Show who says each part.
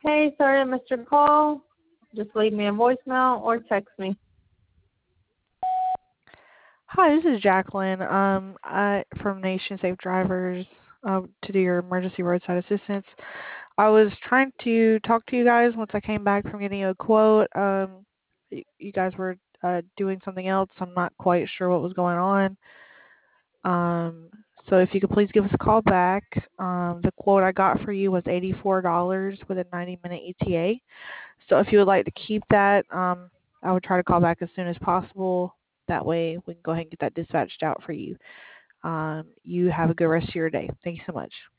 Speaker 1: Hey, sorry I missed your call. Just leave me a voicemail or text me.
Speaker 2: Hi, this is Jacqueline. From Nation Safe Drivers, to do your emergency roadside assistance. I was trying to talk to you guys once I came back from getting a quote. You guys were doing something else. I'm not quite sure what was going on. Um, so if you could please give us a call back. The quote I got for you was $84 with a 90-minute ETA. So if you would like to keep that, I would try to call back as soon as possible. That way we can go ahead and get that dispatched out for you. You have a good rest of your day. Thank you so much.